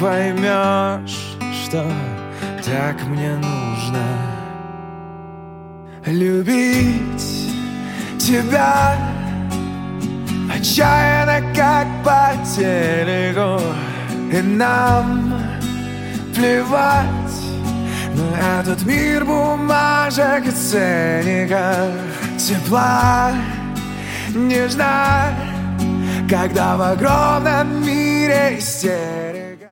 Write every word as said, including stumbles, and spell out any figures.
поймешь, что так мне нужно. Любить тебя отчаянно, как по телеку. И нам плевать на этот мир бумажек и ценников. Тепла нежна, когда в огромном мире истерика.